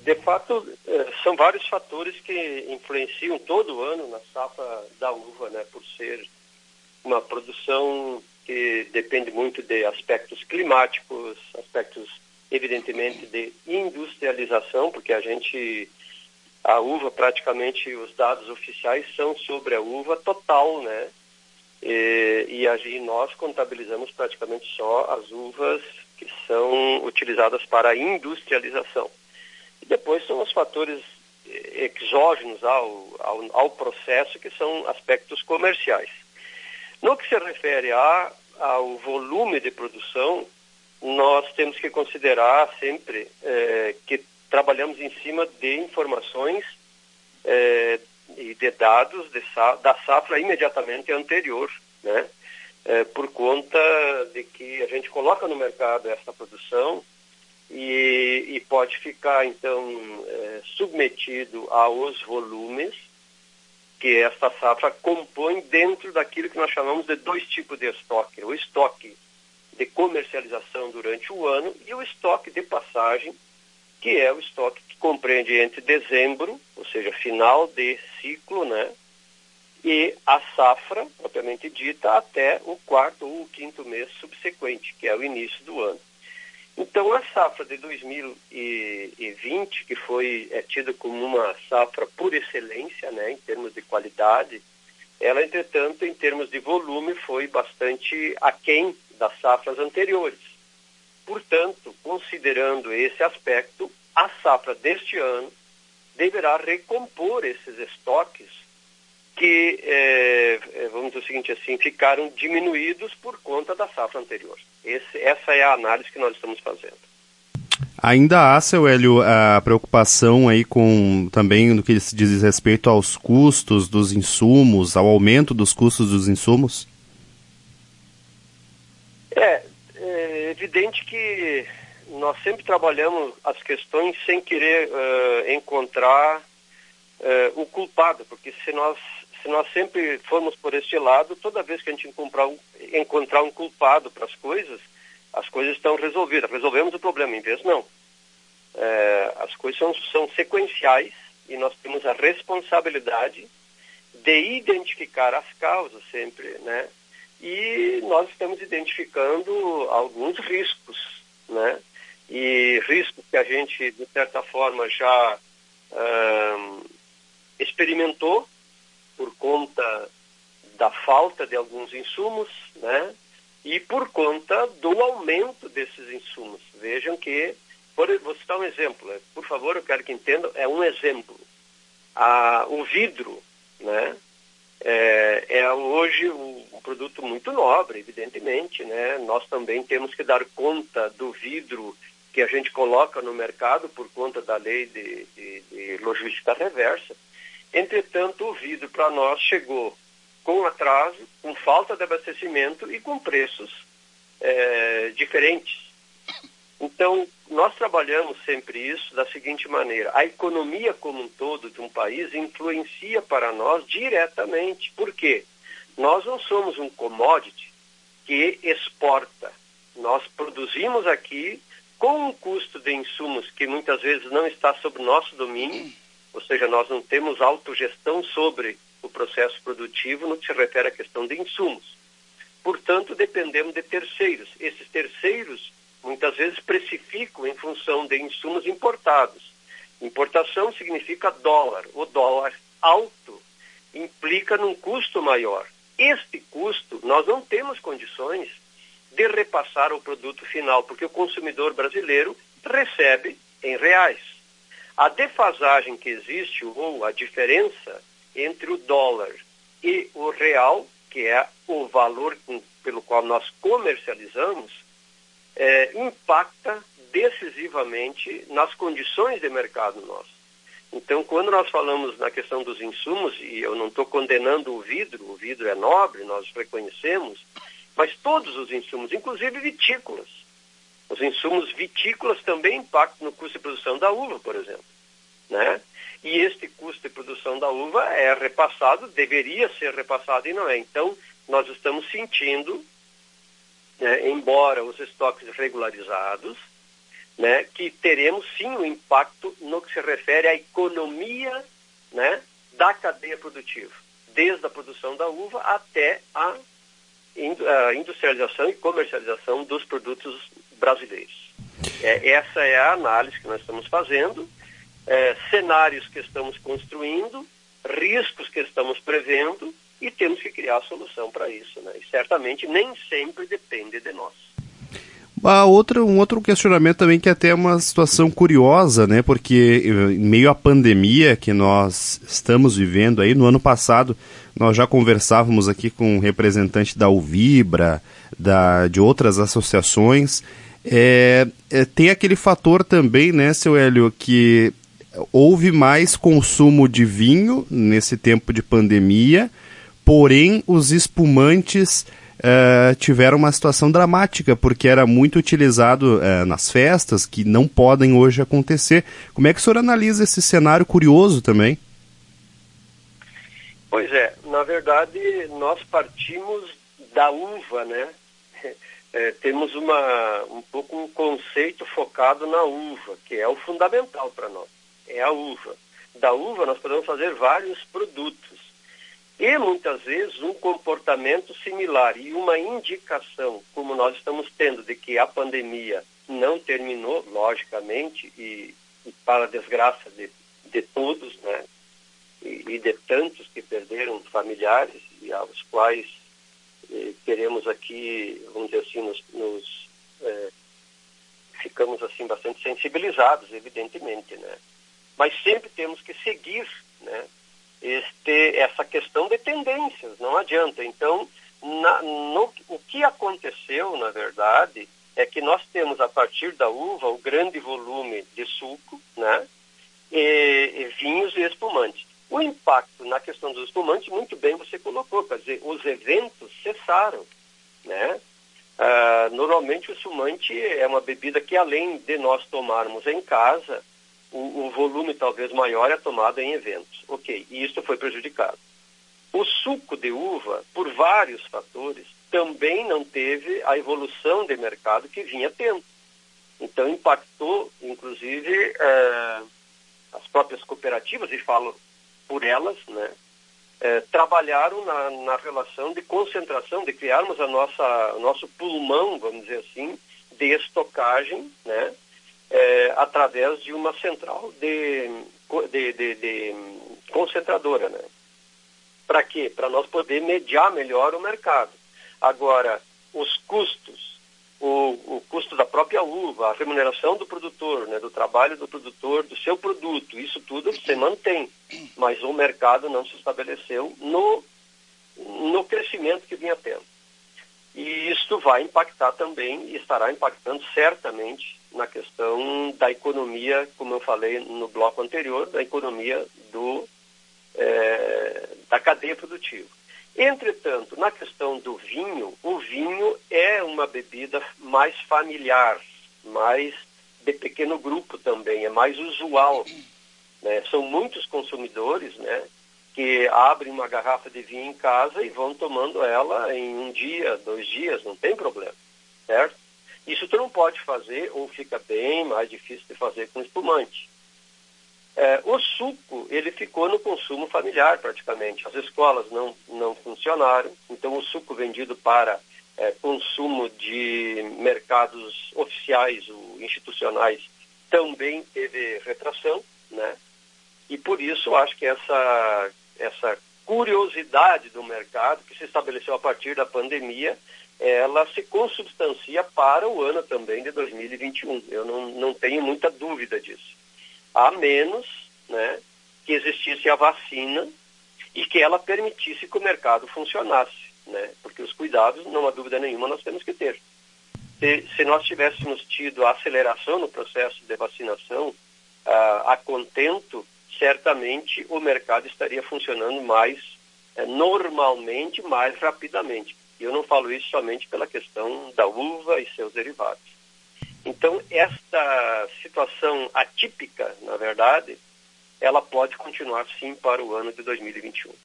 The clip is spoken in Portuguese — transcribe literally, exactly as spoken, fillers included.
De fato, são vários fatores que influenciam todo ano na safra da uva, né? Por ser uma produção que depende muito de aspectos climáticos, aspectos, evidentemente, de industrialização, porque a gente, a uva, praticamente, os dados oficiais são sobre a uva total, né? E, e aí nós contabilizamos praticamente só as uvas que são utilizadas para a industrialização. E depois são os fatores exógenos ao, ao, ao processo, que são aspectos comerciais. No que se refere a, ao volume de produção, nós temos que considerar sempre eh, que trabalhamos em cima de informações eh, e de dados de sa- da safra imediatamente anterior, né? Eh, por conta de que a gente coloca no mercado essa produção e, e pode ficar, então, eh, submetido aos volumes que esta safra compõe dentro daquilo que nós chamamos de dois tipos de estoque. O estoque de comercialização durante o ano e o estoque de passagem, que é o estoque que compreende entre dezembro, ou seja, final de ciclo, né, e a safra, propriamente dita, até o quarto ou o quinto mês subsequente, que é o início do ano. Então, a safra de dois mil e vinte, que foi é, tida como uma safra por excelência, né, em termos de qualidade, ela, entretanto, em termos de volume, foi bastante aquém das safras anteriores. Portanto, considerando esse aspecto, a safra deste ano deverá recompor esses estoques que, é, vamos dizer o seguinte assim, ficaram diminuídos por conta da safra anterior. Esse, essa é a análise que nós estamos fazendo. Ainda há, seu Hélio, a preocupação aí com, também no que se diz respeito aos custos dos insumos, ao aumento dos custos dos insumos? É, é evidente que nós sempre trabalhamos as questões sem querer uh, encontrar uh, o culpado, porque se nós Se nós sempre formos por este lado, toda vez que a gente encontrar um, encontrar um culpado para as coisas, as coisas estão resolvidas. Resolvemos o problema, em vez não. É, as coisas são, são sequenciais e nós temos a responsabilidade de identificar as causas sempre, né? E nós estamos identificando alguns riscos, né? E riscos que a gente, de certa forma, já hum, experimentou, por conta da falta de alguns insumos, né? E por conta do aumento desses insumos. Vejam que, por, vou citar um exemplo, né? Por favor, eu quero que entendam, é um exemplo. A, o vidro, né? É, é hoje um, um produto muito nobre, evidentemente, né? Nós também temos que dar conta do vidro que a gente coloca no mercado por conta da lei de, de, de logística reversa. Entretanto, o vidro para nós chegou com atraso, com falta de abastecimento e com preços é, diferentes. Então, nós trabalhamos sempre isso da seguinte maneira: a economia como um todo de um país influencia para nós diretamente. Por quê? Nós não somos um commodity que exporta. Nós produzimos aqui com um custo de insumos que muitas vezes não está sob nosso domínio, ou seja, nós não temos autogestão sobre o processo produtivo no que se refere à questão de insumos. Portanto, dependemos de terceiros. Esses terceiros, muitas vezes, precificam em função de insumos importados. Importação significa dólar. O dólar alto implica num custo maior. Este custo, nós não temos condições de repassar ao produto final, porque o consumidor brasileiro recebe em reais. A defasagem que existe, ou a diferença entre o dólar e o real, que é o valor pelo qual nós comercializamos, é, impacta decisivamente nas condições de mercado nosso. Então, quando nós falamos na questão dos insumos, e eu não estou condenando o vidro, o vidro é nobre, nós reconhecemos, mas todos os insumos, inclusive vitícolas, os insumos vitícolas também impactam no custo de produção da uva, por exemplo, né? E este custo de produção da uva é repassado, deveria ser repassado e não é. Então, nós estamos sentindo, né, embora os estoques regularizados, né, que teremos sim um impacto no que se refere à economia, né, da cadeia produtiva, desde a produção da uva até a industrialização e comercialização dos produtos brasileiros. É, essa é a análise que nós estamos fazendo, é, cenários que estamos construindo, riscos que estamos prevendo e temos que criar a solução para isso, né? E certamente nem sempre depende de nós. A outra, um outro questionamento também que é até uma situação curiosa, né? Porque em meio à pandemia que nós estamos vivendo aí, no ano passado nós já conversávamos aqui com um representante da Uvibra, da, de outras associações. É, é, tem aquele fator também, né, seu Hélio, que houve mais consumo de vinho nesse tempo de pandemia, porém os espumantes Uh, tiveram uma situação dramática, porque era muito utilizado uh, nas festas, que não podem hoje acontecer. Como é que o senhor analisa esse cenário curioso também? Pois é, na verdade nós partimos da uva, né? É, temos uma, um pouco um conceito focado na uva, que é o fundamental para nós, é a uva. Da uva nós podemos fazer vários produtos. E muitas vezes um comportamento similar e uma indicação, como nós estamos tendo, de que a pandemia não terminou, logicamente, e, e para a desgraça de, de todos, né? E, e de tantos que perderam familiares e aos quais eh, queremos aqui, vamos dizer assim, nos, nos eh, ficamos assim bastante sensibilizados, evidentemente, né? Mas sempre temos que seguir, né? Este, essa questão de tendências, não adianta. Então, na, no, o que aconteceu, na verdade, é que nós temos, a partir da uva, o grande volume de suco, né, e, e vinhos e espumantes. O impacto na questão dos espumantes, muito bem você colocou, quer dizer, os eventos cessaram, né? Ah, normalmente o espumante é uma bebida que, além de nós tomarmos em casa, o, o volume talvez maior é tomado em eventos. Ok, e isso foi prejudicado. O suco de uva, por vários fatores, também não teve a evolução de mercado que vinha tendo. Então impactou, inclusive, eh, as próprias cooperativas, e falo por elas, né, eh, trabalharam na, na relação de concentração, de criarmos a nossa, o nosso pulmão, vamos dizer assim, de estocagem, né, É, através de uma central de, de, de, de concentradora, né? Para quê? Para nós poder mediar melhor o mercado. Agora, os custos, o, o custo da própria uva, a remuneração do produtor, né? Do trabalho do produtor, do seu produto, isso tudo se mantém, mas o mercado não se estabeleceu no, no crescimento que vinha tendo. E isso vai impactar também, e estará impactando certamente na questão da economia, como eu falei no bloco anterior, da economia do, é, da cadeia produtiva. Entretanto, na questão do vinho, o vinho é uma bebida mais familiar, mais de pequeno grupo também, é mais usual, né? São muitos consumidores, né, que abrem uma garrafa de vinho em casa e vão tomando ela em um dia, dois dias, não tem problema, certo? Isso tu não pode fazer, ou fica bem mais difícil de fazer com espumante. É, o suco, ele ficou no consumo familiar praticamente. As escolas não, não funcionaram, então o suco vendido para é, consumo de mercados oficiais ou institucionais também teve retração, né? E por isso acho que essa, essa curiosidade do mercado que se estabeleceu a partir da pandemia, ela se consubstancia para o ano também de dois mil e vinte e um. Eu não, não tenho muita dúvida disso. A menos, né, que existisse a vacina e que ela permitisse que o mercado funcionasse, né? Porque os cuidados, não há dúvida nenhuma, nós temos que ter. Se, se nós tivéssemos tido a aceleração no processo de vacinação a, a contento, certamente o mercado estaria funcionando mais é, normalmente, mais rapidamente. E eu não falo isso somente pela questão da uva e seus derivados. Então, esta situação atípica, na verdade, ela pode continuar sim para o ano de dois mil e vinte e um.